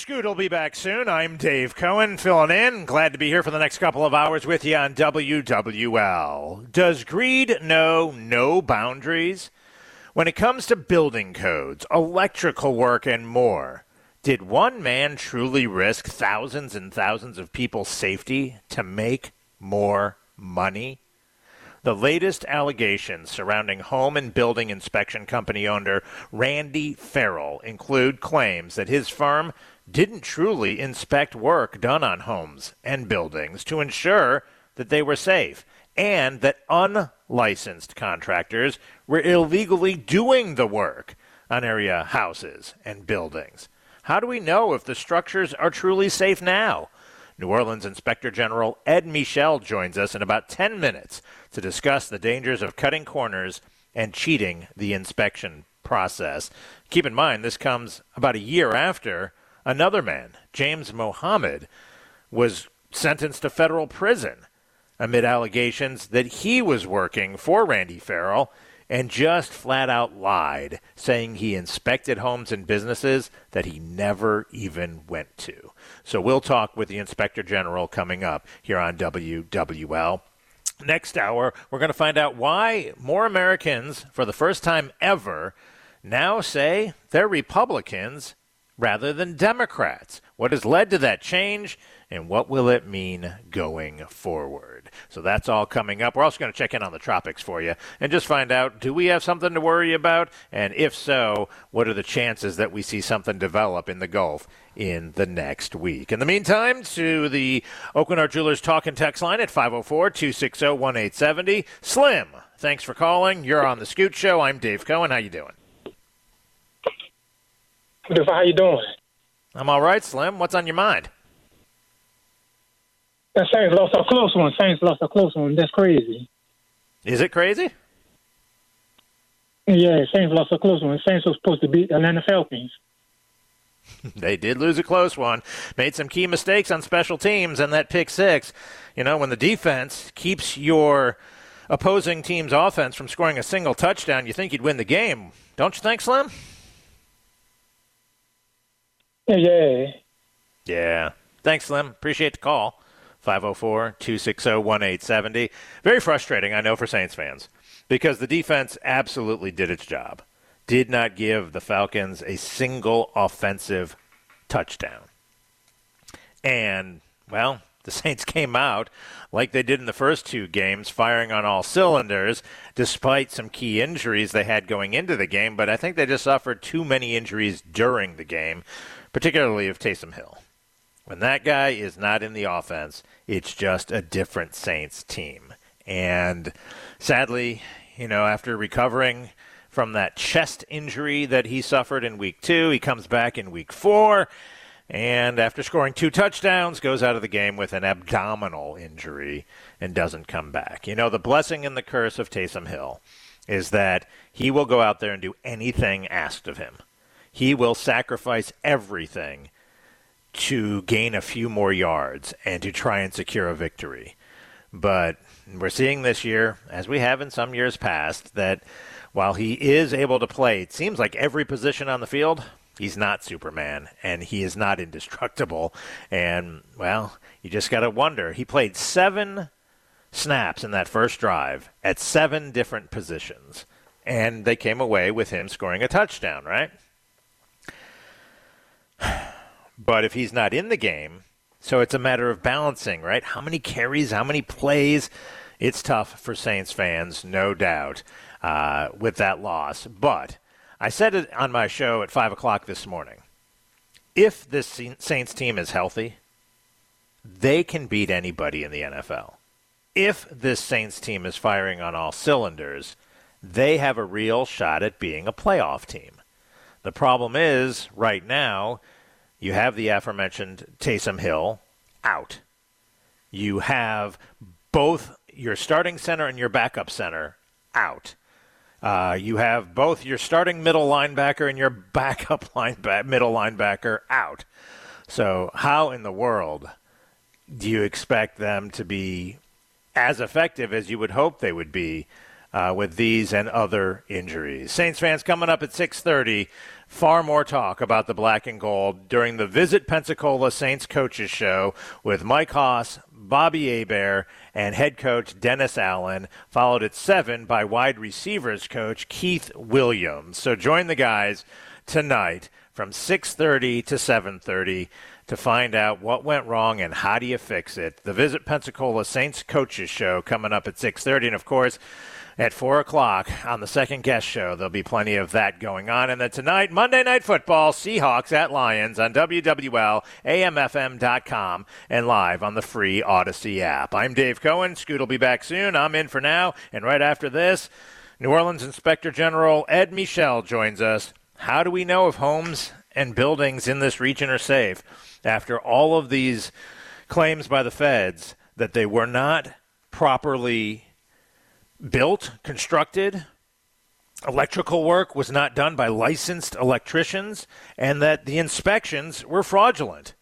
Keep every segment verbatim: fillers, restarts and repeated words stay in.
Scoot will be back soon. I'm Dave Cohen, filling in. Glad to be here for the next couple of hours with you on W W L. Does greed know no boundaries? When it comes to building codes, electrical work, and more, did one man truly risk thousands and thousands of people's safety to make more money? The latest allegations surrounding home and building inspection company owner Randy Farrell include claims that his firm didn't truly inspect work done on homes and buildings to ensure that they were safe, and that unlicensed contractors were illegally doing the work on area houses and buildings. How do we know if the structures are truly safe now? New Orleans Inspector General Ed Michel joins us in about ten minutes to discuss the dangers of cutting corners and cheating the inspection process. Keep in mind, this comes about a year after another man, James Mohammed, was sentenced to federal prison amid allegations that he was working for Randy Farrell and just flat out lied, saying he inspected homes and businesses that he never even went to. So we'll talk with the Inspector General coming up here on W W L. Next hour, we're going to find out why more Americans, for the first time ever, now say they're Republicans rather than Democrats. What has led to that change, and what will it mean going forward? So that's all coming up. We're also going to check in on the tropics for you and just find out, do we have something to worry about? And if so, what are the chances that we see something develop in the Gulf in the next week? In the meantime, to the Oakland Art Jewelers talk and text line at five oh four, two six oh, one eight seven oh. Slim, thanks for calling. You're on the Scoot Show. I'm Dave Cohen. How you doing? How you doing? I'm all right, Slim. What's on your mind? That Saints lost a close one. Saints lost a close one. That's crazy. Is it crazy? Yeah, Saints lost a close one. Saints were supposed to beat Atlanta Falcons. They did lose a close one. Made some key mistakes on special teams, and that pick six. You know, when the defense keeps your opposing team's offense from scoring a single touchdown, you think you'd win the game. Don't you think, Slim? Yeah. Yeah. Thanks, Slim. Appreciate the call. five oh four, two six oh, one eight seven oh. Very frustrating, I know, for Saints fans, because the defense absolutely did its job. Did not give the Falcons a single offensive touchdown. And, well, the Saints came out like they did in the first two games, firing on all cylinders, despite some key injuries they had going into the game. But I think they just suffered too many injuries during the game, particularly of Taysom Hill. When that guy is not in the offense, it's just a different Saints team. And sadly, you know, after recovering from that chest injury that he suffered in week two, he comes back in week four, and after scoring two touchdowns, goes out of the game with an abdominal injury and doesn't come back. You know, the blessing and the curse of Taysom Hill is that he will go out there and do anything asked of him. He will sacrifice everything to gain a few more yards and to try and secure a victory. But we're seeing this year, as we have in some years past, that while he is able to play, it seems like every position on the field, he's not Superman, and he is not indestructible. And, well, you just got to wonder. He played seven snaps in that first drive at seven different positions, and they came away with him scoring a touchdown, right? But if he's not in the game, so it's a matter of balancing, right? How many carries, how many plays? It's tough for Saints fans, no doubt, uh, with that loss. But I said it on my show at five o'clock this morning. If this Saints team is healthy, they can beat anybody in the N F L. If this Saints team is firing on all cylinders, they have a real shot at being a playoff team. The problem is, right now, you have the aforementioned Taysom Hill out. You have both your starting center and your backup center out. Uh, you have both your starting middle linebacker and your backup linebacker, middle linebacker out. So how in the world do you expect them to be as effective as you would hope they would be uh, with these and other injuries? Saints fans, coming up at six thirty, far more talk about the black and gold during the Visit Pensacola Saints Coaches Show with Mike Haas, Bobby Hebert, and head coach Dennis Allen, followed at seven by wide receivers coach Keith Williams. So join the guys tonight from six thirty to seven thirty to find out what went wrong and how do you fix it. The Visit Pensacola Saints Coaches Show coming up at six thirty, and of course, at four o'clock on the second guest show, there'll be plenty of that going on. And then tonight, Monday Night Football, Seahawks at Lions on W W L, A M F M dot com, and live on the free Odyssey app. I'm Dave Cohen. Scoot will be back soon. I'm in for now. And right after this, New Orleans Inspector General Ed Michel joins us. How do we know if homes and buildings in this region are safe after all of these claims by the feds that they were not properly built, constructed, electrical work was not done by licensed electricians, and that the inspections were fraudulent?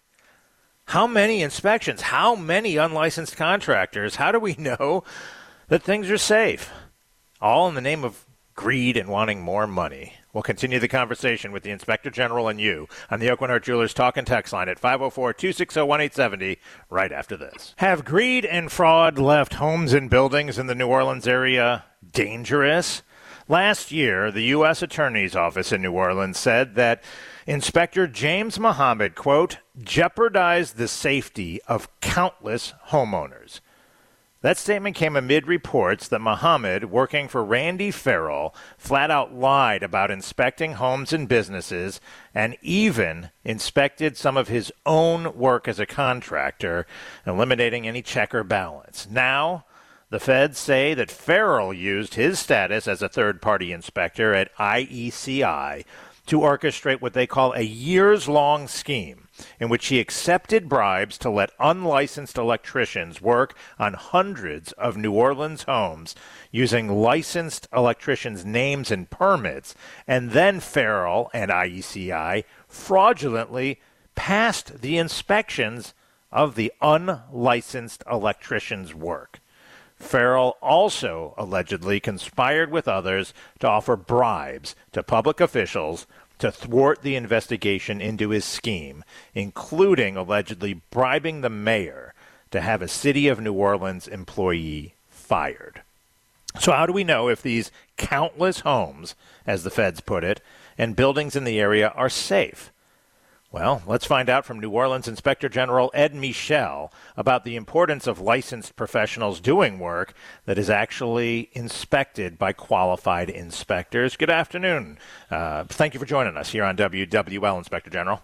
How many inspections? How many unlicensed contractors? How do we know that things are safe? All in the name of greed and wanting more money. We'll continue the conversation with the Inspector General and you on the Oakland Heart Jewelers Talk and Text line at five oh four, two six oh, one eight seven oh right after this. Have greed and fraud left homes and buildings in the New Orleans area dangerous? Last year, the U S Attorney's Office in New Orleans said that Inspector James Muhammad, quote, jeopardized the safety of countless homeowners. That statement came amid reports that Muhammad, working for Randy Farrell, flat out lied about inspecting homes and businesses and even inspected some of his own work as a contractor, eliminating any check or balance. Now, the feds say that Farrell used his status as a third-party inspector at I E C I to orchestrate what they call a years-long scheme in which he accepted bribes to let unlicensed electricians work on hundreds of New Orleans homes using licensed electricians' names and permits, and then Farrell and I E C I fraudulently passed the inspections of the unlicensed electricians' work. Farrell also allegedly conspired with others to offer bribes to public officials to thwart the investigation into his scheme, including allegedly bribing the mayor to have a City of New Orleans employee fired. So how do we know if these countless homes, as the feds put it, and buildings in the area are safe? Well, let's find out from New Orleans Inspector General Ed Michel about the importance of licensed professionals doing work that is actually inspected by qualified inspectors. Good afternoon. Uh, thank you for joining us here on W W L, Inspector General.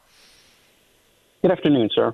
Good afternoon, sir.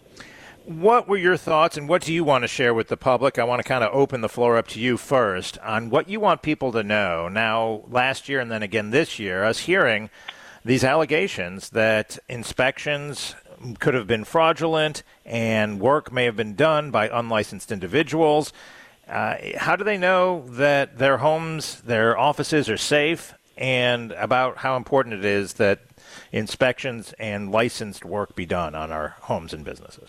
What were your thoughts and what do you want to share with the public? I want to kind of open the floor up to you first on what you want people to know. Now, last year and then again this year, us hearing these allegations that inspections could have been fraudulent and work may have been done by unlicensed individuals. Uh, how do they know that their homes, their offices are safe, and about how important it is that inspections and licensed work be done on our homes and businesses?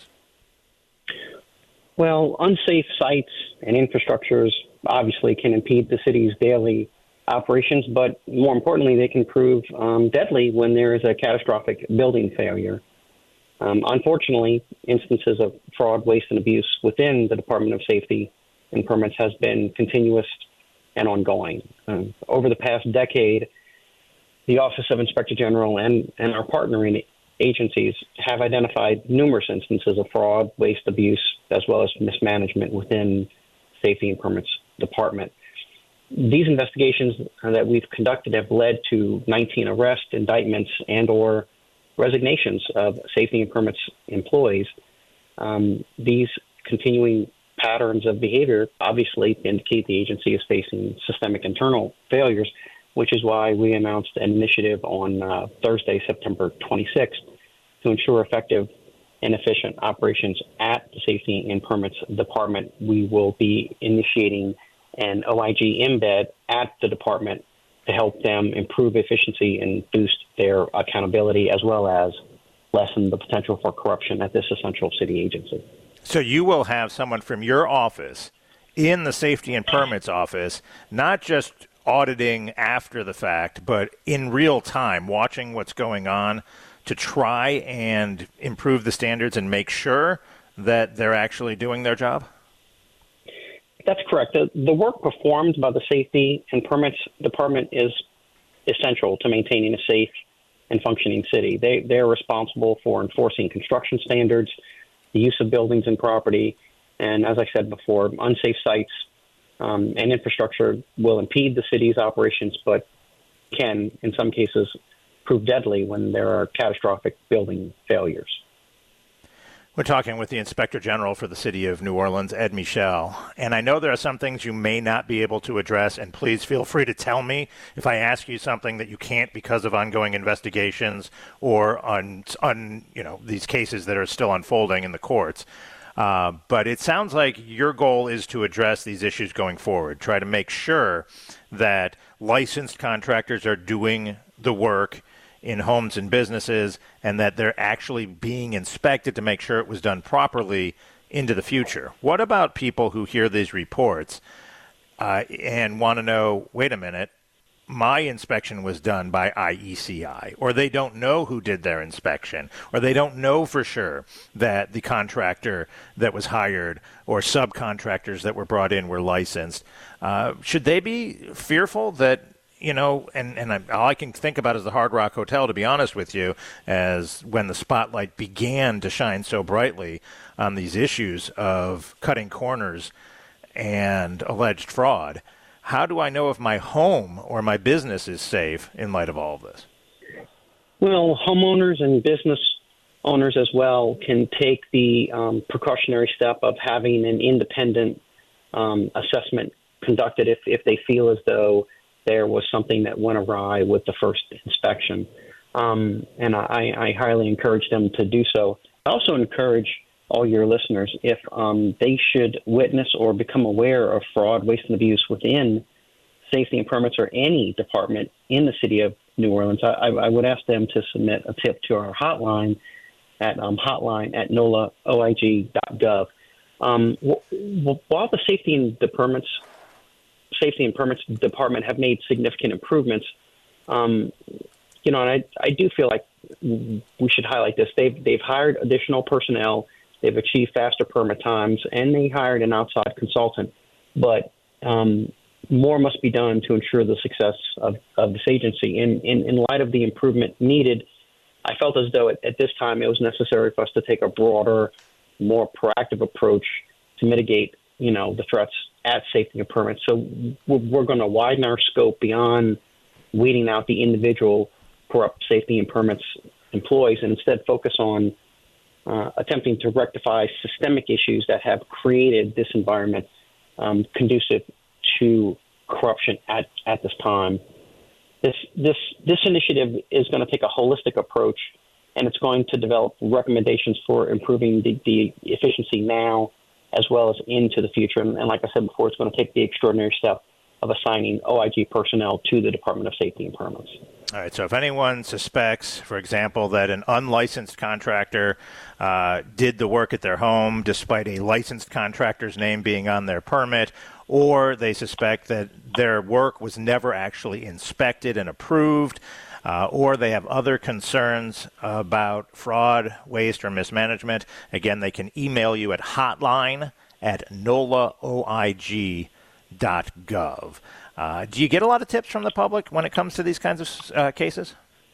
Well, unsafe sites and infrastructures obviously can impede the city's daily operations, but more importantly, they can prove um, deadly when there is a catastrophic building failure. Um, unfortunately, instances of fraud, waste, and abuse within the Department of Safety and Permits has been continuous and ongoing. Um, over the past decade, the Office of Inspector General and, and our partnering agencies have identified numerous instances of fraud, waste, abuse, as well as mismanagement within Safety and Permits Department. These investigations that we've conducted have led to nineteen arrests, indictments, and or resignations of safety and permits employees. Um, these continuing patterns of behavior obviously indicate the agency is facing systemic internal failures, which is why we announced an initiative on uh, Thursday, September twenty-sixth, to ensure effective and efficient operations at the Safety and Permits Department. We will be initiating an O I G embed at the department to help them improve efficiency and boost their accountability, as well as lessen the potential for corruption at this essential city agency. So you will have someone from your office in the Safety and Permits office, not just auditing after the fact, but in real time, watching what's going on to try and improve the standards and make sure that they're actually doing their job? That's correct. The, the work performed by the Safety and Permits Department is essential to maintaining a safe and functioning city. They, they're responsible for enforcing construction standards, the use of buildings and property, and as I said before, unsafe sites um, and infrastructure will impede the city's operations, but can, in some cases, prove deadly when there are catastrophic building failures. We're talking with the Inspector General for the City of New Orleans, Ed Michel. And I know there are some things you may not be able to address, and please feel free to tell me if I ask you something that you can't because of ongoing investigations or on, on you know, these cases that are still unfolding in the courts. Uh, but it sounds like your goal is to address these issues going forward, try to make sure that licensed contractors are doing the work in homes and businesses, and that they're actually being inspected to make sure it was done properly into the future. What about people who hear these reports uh, and want to know, wait a minute, my inspection was done by I E C I, or they don't know who did their inspection, or they don't know for sure that the contractor that was hired or subcontractors that were brought in were licensed. Uh, should they be fearful that, you know, and, and I, all I can think about is the Hard Rock Hotel, to be honest with you, as when the spotlight began to shine so brightly on these issues of cutting corners and alleged fraud. How do I know if my home or my business is safe in light of all of this? Well, homeowners and business owners as well can take the um, precautionary step of having an independent um, assessment conducted if, if they feel as though there was something that went awry with the first inspection. Um, and I, I highly encourage them to do so. I also encourage all your listeners, if um, they should witness or become aware of fraud, waste, and abuse within safety and permits or any department in the city of New Orleans, I, I would ask them to submit a tip to our hotline at um, hotline at nola o i g dot gov. Um, w- while the safety and the permits Safety and Permits Department have made significant improvements. Um, you know, and I, I do feel like we should highlight this. They've they've hired additional personnel, they've achieved faster permit times, and they hired an outside consultant. But um, more must be done to ensure the success of, of this agency. In, in in light of the improvement needed, I felt as though at, at this time it was necessary for us to take a broader, more proactive approach to mitigate, you know, the threats at safety and permits. So we're, we're going to widen our scope beyond weeding out the individual corrupt safety and permits employees and instead focus on uh, attempting to rectify systemic issues that have created this environment um, conducive to corruption at, at this time. This, this, this initiative is going to take a holistic approach, and it's going to develop recommendations for improving the, the efficiency now as well as into the future. And, and like I said before, it's going to take the extraordinary step of assigning O I G personnel to the Department of Safety and Permits. All right, so if anyone suspects, for example, that an unlicensed contractor uh, did the work at their home despite a licensed contractor's name being on their permit, or they suspect that their work was never actually inspected and approved, Uh, or they have other concerns about fraud, waste, or mismanagement, again, they can email you at hotline at nola o i g dot gov. Uh, do you get a lot of tips from the public when it comes to these kinds of uh, cases?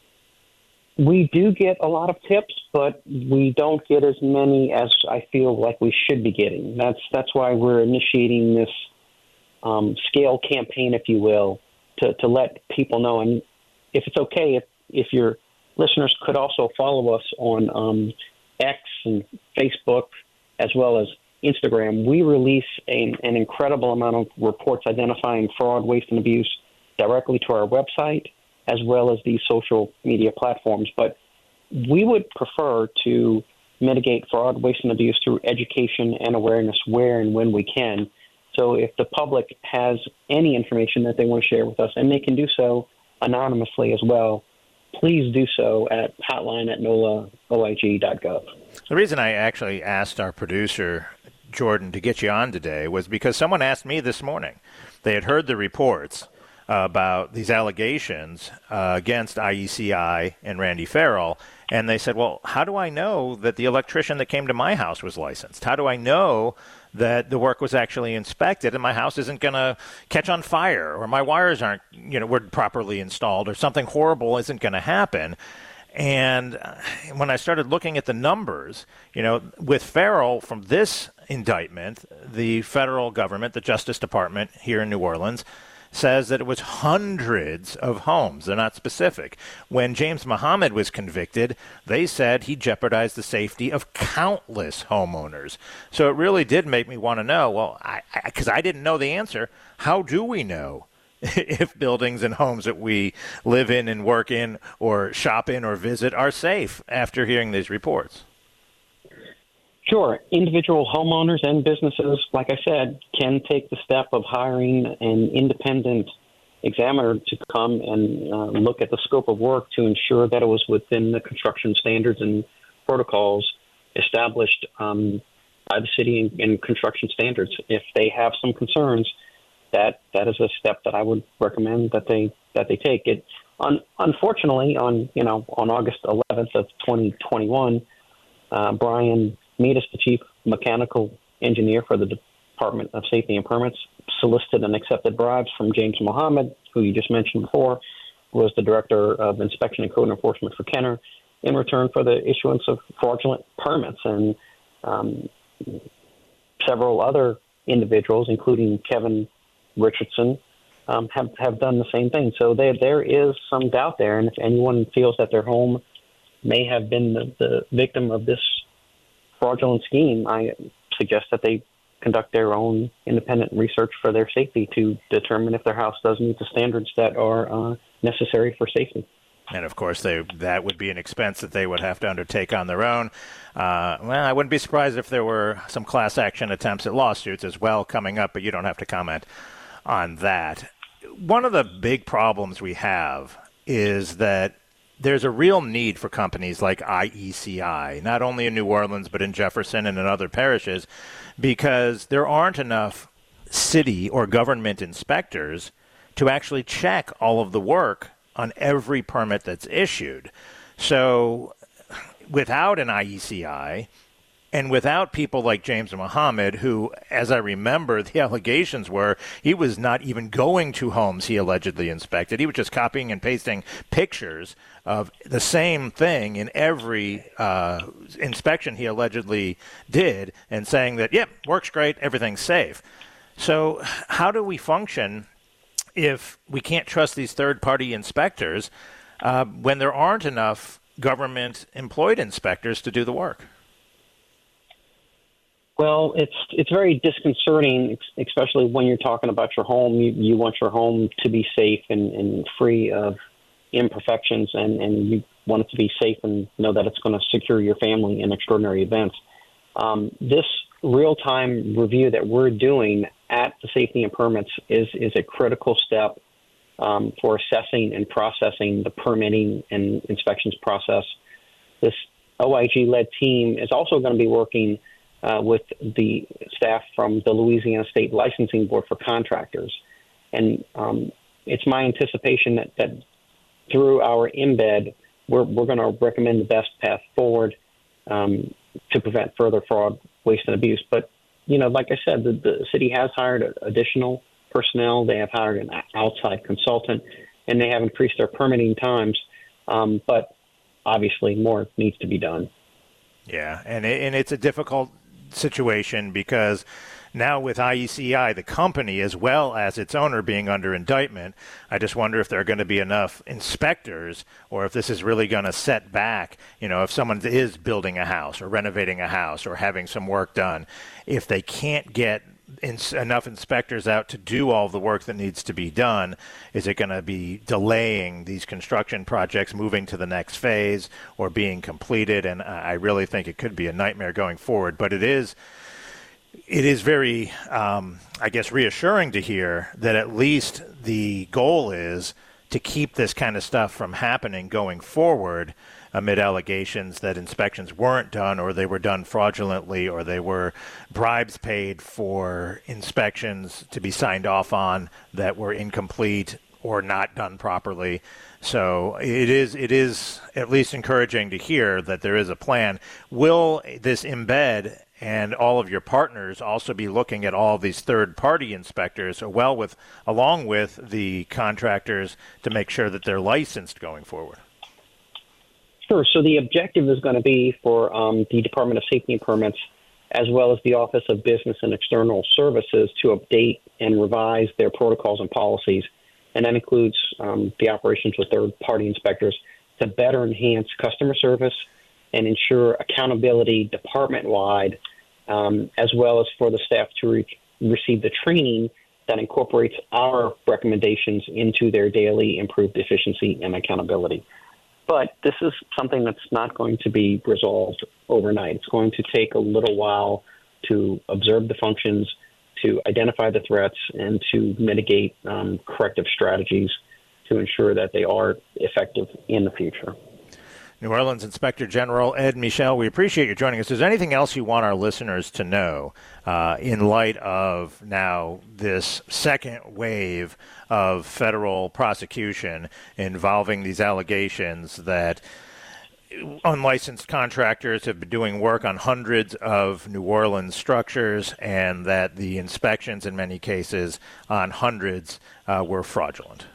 We do get a lot of tips, but we don't get as many as I feel like we should be getting. That's that's why we're initiating this um, scale campaign, if you will, to, to let people know. And if it's okay, if, if your listeners could also follow us on um, X and Facebook as well as Instagram, we release a, an incredible amount of reports identifying fraud, waste, and abuse directly to our website as well as these social media platforms. But we would prefer to mitigate fraud, waste, and abuse through education and awareness where and when we can. So if the public has any information that they want to share with us, and they can do so anonymously as well, please do so at hotline at nola o i g dot gov. The reason I actually asked our producer, Jordan, to get you on today was because someone asked me this morning. They had heard the reports about these allegations uh, against I E C I and Randy Farrell. And they said, well, how do I know that the electrician that came to my house was licensed? How do I know that the work was actually inspected and my house isn't going to catch on fire, or my wires aren't, you know, were properly installed, or something horrible isn't going to happen? And when I started looking at the numbers, you know, with Farrell from this indictment, the federal government, the Justice Department here in New Orleans, says that it was hundreds of homes. They're not specific. When James Mohammed was convicted, they said he jeopardized the safety of countless homeowners. So it really did make me want to know, well, I, because I, I didn't know the answer, how do we know if buildings and homes that we live in and work in or shop in or visit are safe after hearing these reports? Sure. Individual homeowners and businesses, like I said, can take the step of hiring an independent examiner to come and uh, look at the scope of work to ensure that it was within the construction standards and protocols established um, by the city and, and construction standards. If they have some concerns, that that is a step that I would recommend that they that they take. It un, unfortunately on you know on August eleventh of twenty twenty-one, uh, Brian Meadus, the chief mechanical engineer for the Department of Safety and Permits, solicited and accepted bribes from James Mohammed, who you just mentioned before, who was the director of inspection and code enforcement for Kenner, in return for the issuance of fraudulent permits. And um, several other individuals, including Kevin Richardson, um, have, have done the same thing. So there there is some doubt there, and if anyone feels that their home may have been the, the victim of this fraudulent scheme, I suggest that they conduct their own independent research for their safety to determine if their house does meet the standards that are uh, necessary for safety. And, of course, they that would be an expense that they would have to undertake on their own. Uh, well, I wouldn't be surprised if there were some class action attempts at lawsuits as well coming up, but you don't have to comment on that. One of the big problems we have is that there's a real need for companies like I E C I, not only in New Orleans, but in Jefferson and in other parishes, because there aren't enough city or government inspectors to actually check all of the work on every permit that's issued. So without an I E C I, and without people like James Mohammed, who, as I remember, the allegations were he was not even going to homes he allegedly inspected. He was just copying and pasting pictures of the same thing in every uh, inspection he allegedly did and saying that, yep, works great, everything's safe. So how do we function if we can't trust these third-party inspectors uh, when there aren't enough government-employed inspectors to do the work? Well, it's it's very disconcerting, especially when you're talking about your home. You, you want your home to be safe and, and free of imperfections, and, and you want it to be safe and know that it's going to secure your family in extraordinary events. Um, this real-time review that we're doing at the Safety and Permits is, is a critical step um, for assessing and processing the permitting and inspections process. This O I G-led team is also going to be working Uh, with the staff from the Louisiana State Licensing Board for Contractors. And um, it's my anticipation that, that through our embed, we're, we're going to recommend the best path forward um, to prevent further fraud, waste, and abuse. But, you know, like I said, the, the city has hired additional personnel. They have hired an outside consultant, and they have increased their permitting times. Um, but obviously more needs to be done. Yeah, and it, and it's a difficult situation because now with I E C I, the company, as well as its owner being under indictment, I just wonder if there are going to be enough inspectors or if this is really going to set back, you know, if someone is building a house or renovating a house or having some work done, if they can't get in, enough inspectors out to do all the work that needs to be done, is it going to be delaying these construction projects moving to the next phase or being completed? And I really think it could be a nightmare going forward. But it is it is very, um, I guess, reassuring to hear that at least the goal is to keep this kind of stuff from happening going forward amid allegations that inspections weren't done or they were done fraudulently or they were bribes paid for inspections to be signed off on that were incomplete or not done properly. So it is it is at least encouraging to hear that there is a plan. Will this embed and all of your partners also be looking at all of these third-party inspectors, well, with along with the contractors, to make sure that they're licensed going forward? Sure. So the objective is going to be for um, the Department of Safety and Permits, as well as the Office of Business and External Services, to update and revise their protocols and policies. And that includes um, the operations with third-party inspectors to better enhance customer service and ensure accountability department-wide, um, as well as for the staff to re- receive the training that incorporates our recommendations into their daily improved efficiency and accountability. But this is something that's not going to be resolved overnight. It's going to take a little while to observe the functions, to identify the threats, and to mitigate um, corrective strategies to ensure that they are effective in the future. New Orleans Inspector General Ed Michel, we appreciate you joining us. Is there anything else you want our listeners to know uh, in light of now this second wave of federal prosecution involving these allegations that unlicensed contractors have been doing work on hundreds of New Orleans structures, and that the inspections in many cases on hundreds uh, were fraudulent?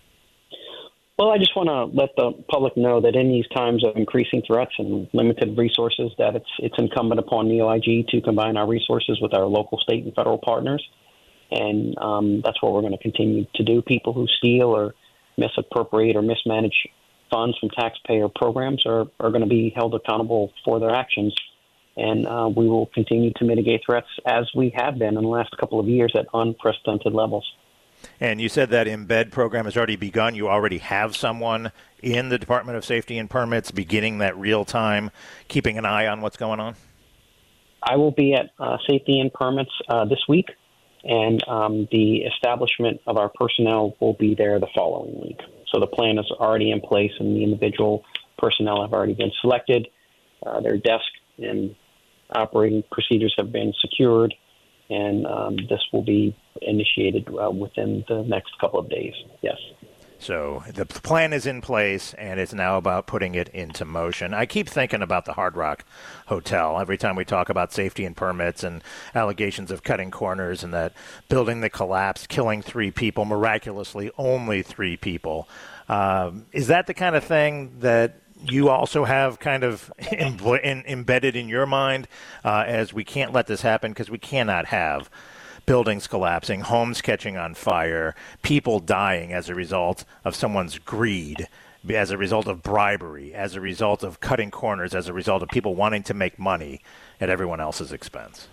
Well, I just want to let the public know that in these times of increasing threats and limited resources, that it's it's incumbent upon the O I G to combine our resources with our local, state, and federal partners. And um, that's what we're going to continue to do. People who steal or misappropriate or mismanage funds from taxpayer programs are, are going to be held accountable for their actions. And uh, we will continue to mitigate threats as we have been in the last couple of years at unprecedented levels. And you said that embed program has already begun. You already have someone in the Department of Safety and Permits beginning that real time, keeping an eye on what's going on? I will be at uh, Safety and Permits uh, this week, and um, the establishment of our personnel will be there the following week. So the plan is already in place, and the individual personnel have already been selected. Uh, their desk and operating procedures have been secured, and um, this will be initiated uh, within the next couple of days. Yes. So the plan is in place, and it's now about putting it into motion. I keep thinking about the Hard Rock Hotel every time we talk about safety and permits and allegations of cutting corners and that building that collapsed, killing three people, miraculously only three people. Um, is that the kind of thing that you also have kind of in, in, embedded in your mind uh, as we can't let this happen, because we cannot have buildings collapsing, homes catching on fire, people dying as a result of someone's greed, as a result of bribery, as a result of cutting corners, as a result of people wanting to make money at everyone else's expense?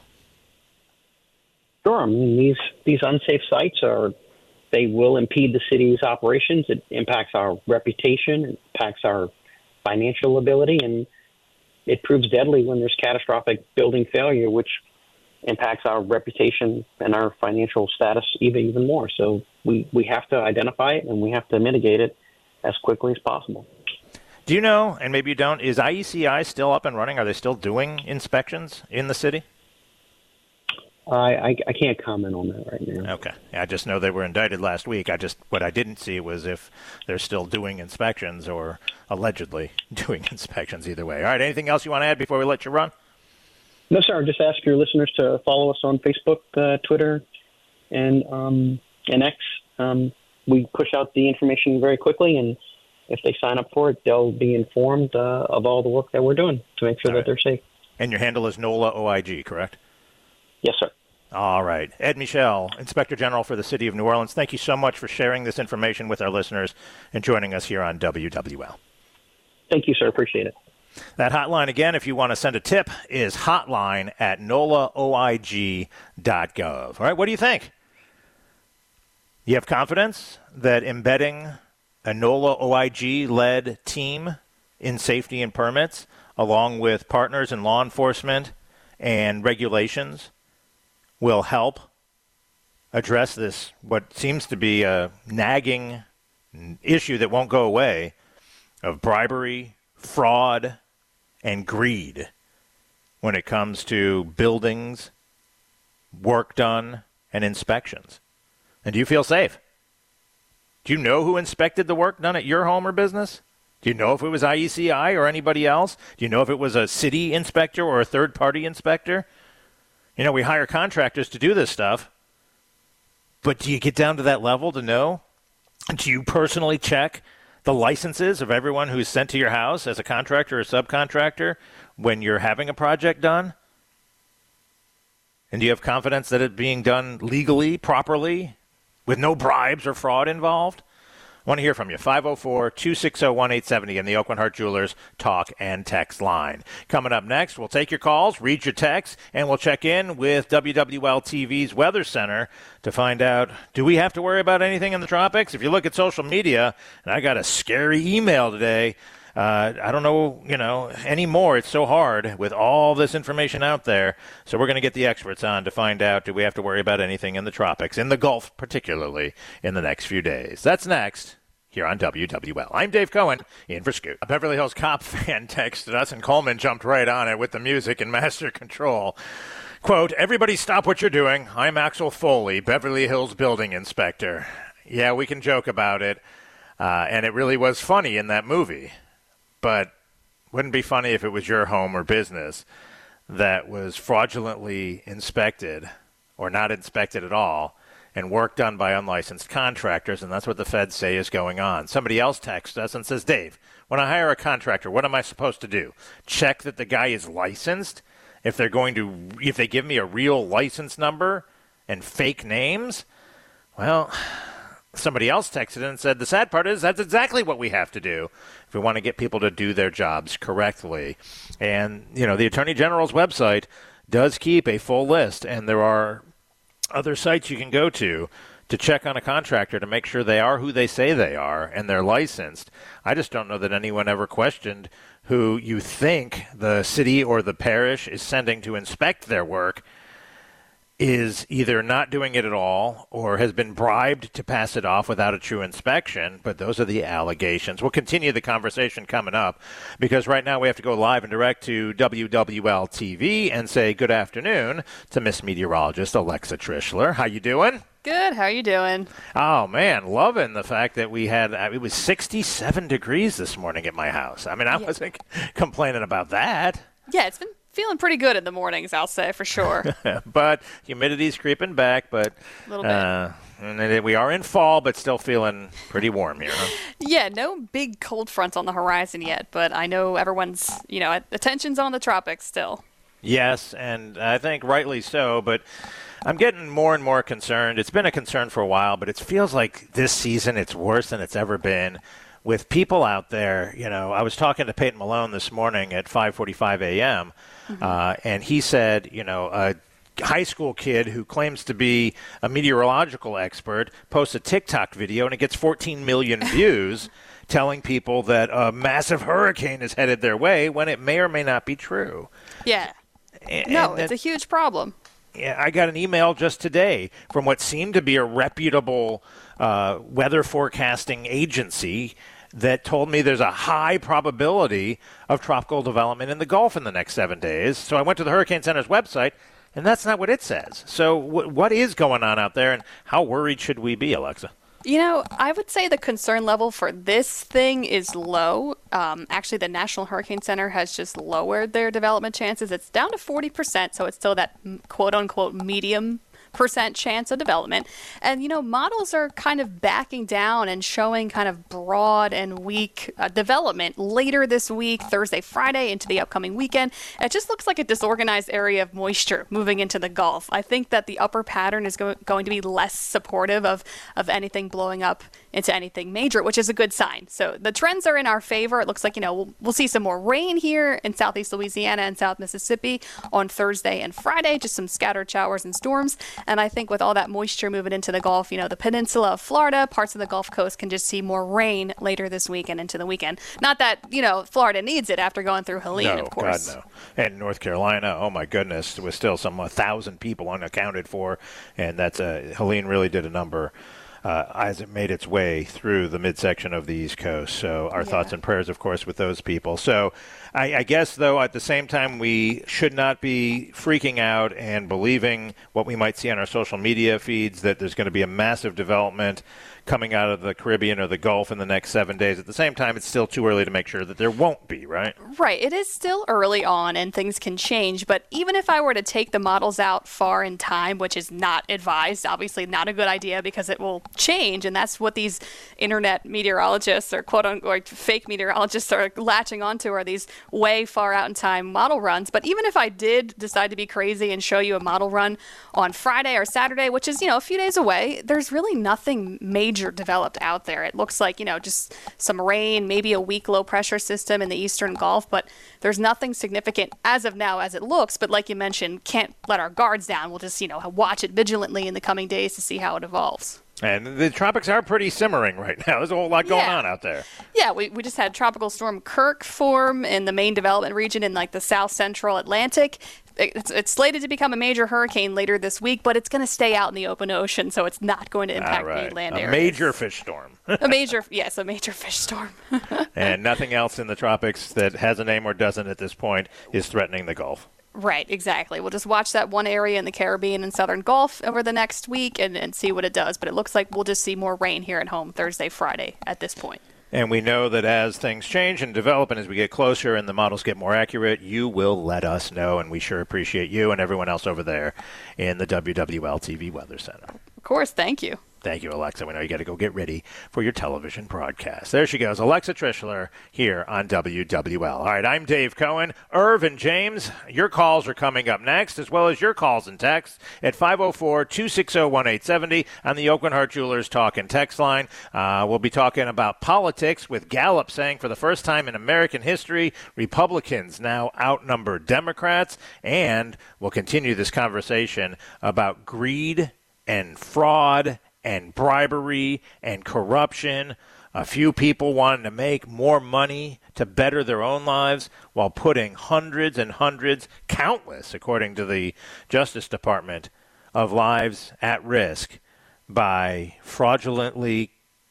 Sure. I mean, these, these unsafe sites are, they will impede the city's operations. It impacts our reputation, it impacts our financial ability, and it proves deadly when there's catastrophic building failure, which impacts our reputation and our financial status even even more. So we, we have to identify it, and we have to mitigate it as quickly as possible. Do you know, and maybe you don't, is I E C I still up and running? Are they still doing inspections in the city? I, I, I can't comment on that right now. Okay. I just know they were indicted last week. I just what I didn't see was if they're still doing inspections or allegedly doing inspections either way. All right, anything else you want to add before we let you run? No, sir. Just ask your listeners to follow us on Facebook, uh, Twitter, and um, and X. Um, we push out the information very quickly, and if they sign up for it, they'll be informed uh, of all the work that we're doing to make sure all that right. they're safe. And your handle is NOLA O I G, correct? Yes, sir. All right. Ed Michel, Inspector General for the City of New Orleans, thank you so much for sharing this information with our listeners and joining us here on W W L. Thank you, sir. Appreciate it. That hotline, again, if you want to send a tip, is hotline at nola o i g dot gov. All right, what do you think? You have confidence that embedding a NOLA O I G-led team in safety and permits, along with partners in law enforcement and regulations, will help address this, what seems to be a nagging issue that won't go away, of bribery, fraud, and greed when it comes to buildings, work done, and inspections? And do you feel safe? Do you know who inspected the work done at your home or business? Do you know if it was I E C I or anybody else? Do you know if it was a city inspector or a third-party inspector? You know, we hire contractors to do this stuff. But do you get down to that level to know? Do you personally check the licenses of everyone who's sent to your house as a contractor or subcontractor when you're having a project done? And do you have confidence that it's being done legally, properly, with no bribes or fraud involved? I want to hear from you. five oh four, two six oh, one eight seven oh in the Oakland Heart Jewelers talk and text line. Coming up next, we'll take your calls, read your texts, and we'll check in with W W L T V's Weather Center to find out, do we have to worry about anything in the tropics? If you look at social media, and I got a scary email today, uh, I don't know, you know, anymore. It's so hard with all this information out there. So we're going to get the experts on to find out, do we have to worry about anything in the tropics, in the Gulf particularly, in the next few days. That's next here on W W L. I'm Dave Cohen, in for Scoot. A Beverly Hills cop fan texted us, and Coleman jumped right on it with the music and master control. Quote, everybody stop what you're doing. I'm Axel Foley, Beverly Hills building inspector. Yeah, we can joke about it, uh, and it really was funny in that movie. But wouldn't be funny if it was your home or business that was fraudulently inspected or not inspected at all and work done by unlicensed contractors, and that's what the feds say is going on. Somebody else texts us and says, Dave, when I hire a contractor, what am I supposed to do? Check that the guy is licensed? If they're going to, if they give me a real license number and fake names? Well, somebody else texted in and said, the sad part is that's exactly what we have to do if we want to get people to do their jobs correctly. And, you know, the Attorney General's website does keep a full list, and there are other sites you can go to to check on a contractor to make sure they are who they say they are and they're licensed. I just don't know that anyone ever questioned who you think the city or the parish is sending to inspect their work is either not doing it at all or has been bribed to pass it off without a true inspection. But those are the allegations. We'll continue the conversation coming up because right now we have to go live and direct to W W L T V and say good afternoon to Miss Meteorologist Alexa Trischler. How you doing? Good. How are you doing? Oh, man, loving the fact that we had, it was sixty-seven degrees this morning at my house. I mean, I yeah. wasn't complaining about that. Yeah, it's been feeling pretty good in the mornings, I'll say, for sure. But humidity's creeping back, but a little bit. Uh, and it, we are in fall, but still feeling pretty warm here. Huh? Yeah, no big cold fronts on the horizon yet, but I know everyone's, you know, attention's on the tropics still. Yes, and I think rightly so, but I'm getting more and more concerned. It's been a concern for a while, but it feels like this season it's worse than it's ever been. With people out there, you know, I was talking to Peyton Malone this morning at five forty-five a.m., mm-hmm. uh, and he said, you know, a high school kid who claims to be a meteorological expert posts a TikTok video and it gets fourteen million views telling people that a massive hurricane is headed their way when it may or may not be true. Yeah. And, no, and it's a huge problem. Yeah, I got an email just today from what seemed to be a reputable uh, weather forecasting agency that told me there's a high probability of tropical development in the Gulf in the next seven days. So I went to the Hurricane Center's website, and that's not what it says. So w- what is going on out there, and how worried should we be, Alexa? You know, I would say the concern level for this thing is low. Um, actually, the National Hurricane Center has just lowered their development chances. It's down to forty percent, so it's still that quote-unquote medium percent chance of development. And, you know, models are kind of backing down and showing kind of broad and weak uh, development later this week, Thursday, Friday, into the upcoming weekend. It just looks like a disorganized area of moisture moving into the Gulf. I think that the upper pattern is go- going to be less supportive of, of anything blowing up into anything major, which is a good sign. So the trends are in our favor. It looks like, you know, we'll, we'll see some more rain here in southeast Louisiana and South Mississippi on Thursday and Friday, just some scattered showers and storms. And I think with all that moisture moving into the Gulf, you know, the peninsula of Florida, parts of the Gulf Coast can just see more rain later this week and into the weekend. Not that, you know, Florida needs it after going through Helene, no, of course. God, no. And North Carolina, oh my goodness, there was still some one thousand people unaccounted for. And that's uh, Helene really did a number uh, as it made its way through the midsection of the East Coast. So our yeah. thoughts and prayers, of course, with those people. So I, I guess, though, at the same time, we should not be freaking out and believing what we might see on our social media feeds, that there's going to be a massive development coming out of the Caribbean or the Gulf in the next seven days. At the same time, it's still too early to make sure that there won't be, right? Right. It is still early on and things can change. But even if I were to take the models out far in time, which is not advised, obviously not a good idea because it will change. And that's what these internet meteorologists or quote unquote fake meteorologists are latching onto, are these way far out in time model runs. But even if I did decide to be crazy and show you a model run on Friday or Saturday, which is, you know, a few days away, there's really nothing major developed out there. It looks like, you know, just some rain, maybe a weak low pressure system in the eastern Gulf, but there's nothing significant as of now as it looks. But like you mentioned, can't let our guards down. We'll just, you know, watch it vigilantly in the coming days to see how it evolves. And the tropics are pretty simmering right now. There's a whole lot going Yeah. on out there. Yeah, we, we just had Tropical Storm Kirk form in the main development region in like the south central Atlantic. It's, it's slated to become a major hurricane later this week, but it's going to stay out in the open ocean, so it's not going to impact All right. the land a areas. major fish storm. a major, yes, a major fish storm. And nothing else in the tropics that has a name or doesn't at this point is threatening the Gulf. Right, exactly. We'll just watch that one area in the Caribbean and Southern Gulf over the next week and, and see what it does. But it looks like we'll just see more rain here at home Thursday, Friday at this point. And we know that as things change and develop and as we get closer and the models get more accurate, you will let us know. And we sure appreciate you and everyone else over there in the W W L T V Weather Center. Of course, thank you. Thank you, Alexa. We know you got to go get ready for your television broadcast. There she goes, Alexa Trischler here on W W L. All right, I'm Dave Cohen. Irv and James, your calls are coming up next, as well as your calls and texts at five oh four, two six oh, one eight seven oh on the Oakland Heart Jewelers Talk and Text line. Uh, we'll be talking about politics with Gallup saying for the first time in American history, Republicans now outnumber Democrats. And we'll continue this conversation about greed and fraud and bribery and corruption. A few people wanting to make more money to better their own lives while putting hundreds and hundreds, countless, according to the Justice Department, of lives at risk by fraudulently,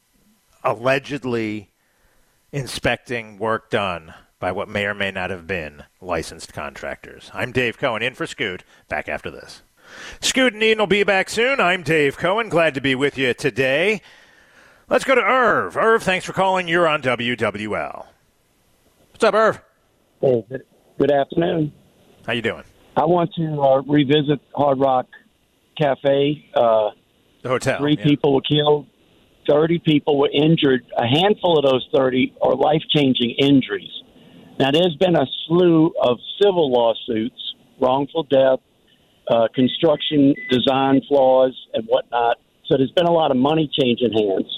allegedly inspecting work done by what may or may not have been licensed contractors. I'm Dave Cohen, in for Scoot. Back after this. Scoot and Eden will be back soon. I'm Dave Cohen. Glad to be with you today. Let's go to Irv. Irv, thanks for calling. You're on W W L. What's up, Irv? Hey, good, good afternoon. How you doing? I want to uh, revisit Hard Rock Cafe. Uh, The hotel. three yeah. people were killed. thirty people were injured. A handful of those thirty are life-changing injuries. Now, there's been a slew of civil lawsuits, wrongful death, uh, construction design flaws, and whatnot. So there's been a lot of money changing hands.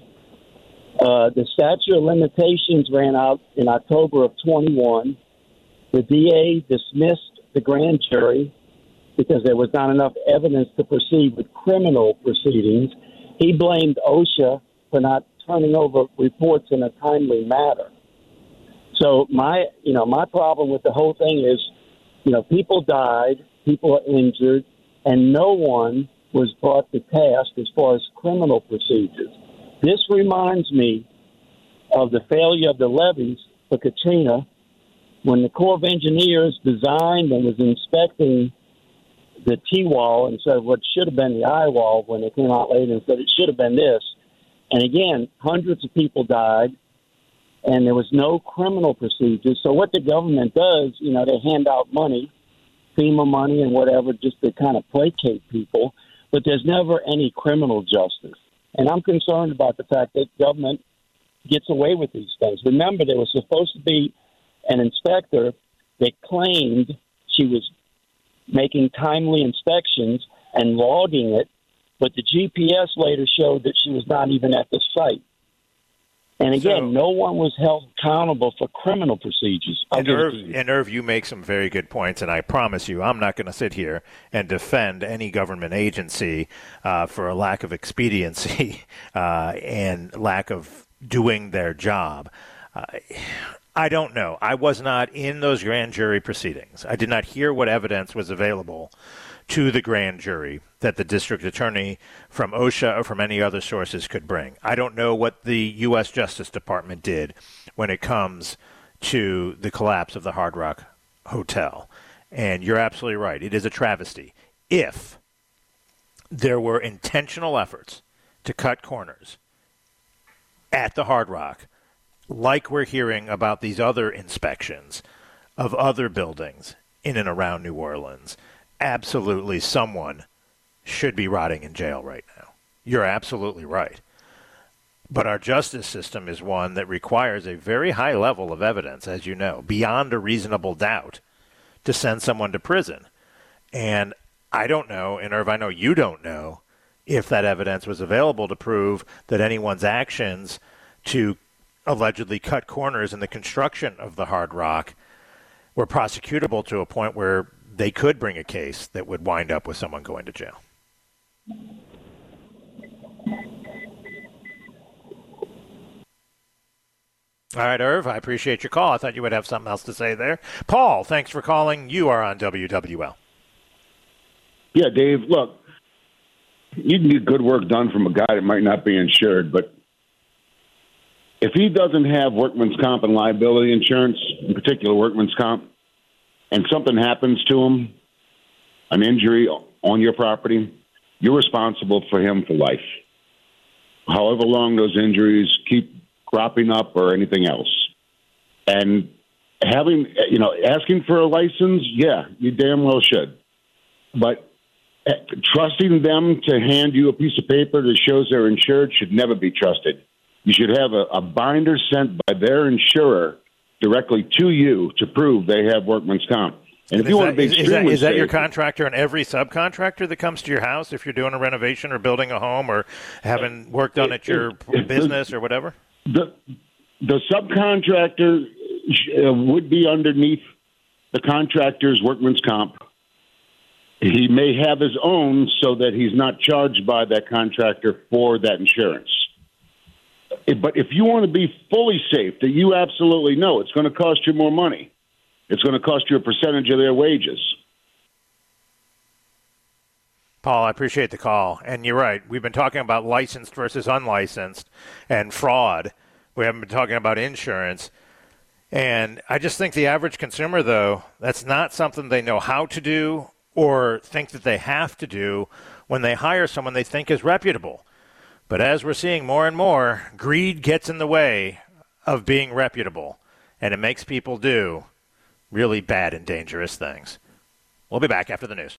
Uh, the statute of limitations ran out in October of twenty-one. The D A dismissed the grand jury because there was not enough evidence to proceed with criminal proceedings. He blamed OSHA for not turning over reports in a timely manner. So my, you know, my problem with the whole thing is, you know, people died, people are injured, and no one was brought to task as far as criminal procedures. This reminds me of the failure of the levees for Katrina when the Corps of Engineers designed and was inspecting the T-wall and said what should have been the eye wall when they came out later and said it should have been this. And again, hundreds of people died, and there was no criminal procedures. So what the government does, you know, they hand out money, FEMA money and whatever, just to kind of placate people, but there's never any criminal justice. And I'm concerned about the fact that government gets away with these things. Remember, there was supposed to be an inspector that claimed she was making timely inspections and logging it, but the G P S later showed that she was not even at the site. And again, So- no one was held accountable for criminal procedures. I'll And give it Irv, to you. and Irv, you make some very good points, and I promise you, I'm not going to sit here and defend any government agency uh, for a lack of expediency uh, and lack of doing their job. Uh, I don't know. I was not in those grand jury proceedings. I did not hear what evidence was available to the grand jury that the district attorney from OSHA or from any other sources could bring. I don't know what the U S Justice Department did when it comes to the collapse of the Hard Rock Hotel. And you're absolutely right. It is a travesty. If there were intentional efforts to cut corners at the Hard Rock, like we're hearing about these other inspections of other buildings in and around New Orleans, absolutely someone should be rotting in jail right now. You're absolutely right. But our justice system is one that requires a very high level of evidence, as you know, beyond a reasonable doubt, to send someone to prison. And I don't know, and Irv, I know you don't know, if that evidence was available to prove that anyone's actions to allegedly cut corners in the construction of the Hard Rock were prosecutable to a point where they could bring a case that would wind up with someone going to jail. All right, Irv, I appreciate your call. I thought you would have something else to say there. Paul, thanks for calling. You are on W W L. Yeah, Dave, look, you can get good work done from a guy that might not be insured, but if he doesn't have workman's comp and liability insurance, in particular workman's comp, and something happens to him, an injury on your property, you're responsible for him for life. However long those injuries keep cropping up or anything else. And having, you know, asking for a license, yeah, you damn well should. But trusting them to hand you a piece of paper that shows they're insured should never be trusted. You should have a, a binder sent by their insurer directly to you to prove they have workman's comp. And, and if you want to be is, is that, is that safe, your contractor and every subcontractor that comes to your house if you're doing a renovation or building a home or having work done at your it, business or whatever? The the subcontractor uh, would be underneath the contractor's workman's comp. He may have his own so that he's not charged by that contractor for that insurance. But if you want to be fully safe, that you absolutely know it's going to cost you more money. It's going to cost you a percentage of their wages. Paul, I appreciate the call. And you're right. We've been talking about licensed versus unlicensed and fraud. We haven't been talking about insurance. And I just think the average consumer, though, that's not something they know how to do or think that they have to do when they hire someone they think is reputable. But as we're seeing more and more, greed gets in the way of being reputable, and it makes people do really bad and dangerous things. We'll be back after the news.